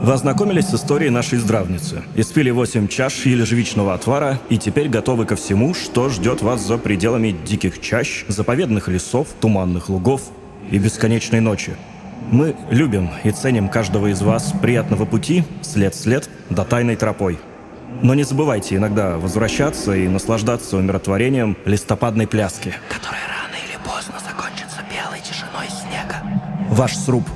Вы ознакомились с историей нашей здравницы, испили 8 чаш ежевичного отвара и теперь готовы ко всему, что ждет вас за пределами диких чащ, заповедных лесов, туманных лугов и бесконечной ночи. Мы любим и ценим каждого из вас приятного пути, след в след, до тайной тропой. Но не забывайте иногда возвращаться и наслаждаться умиротворением листопадной пляски, которая рано или поздно закончится белой тишиной снега. Ваш сруб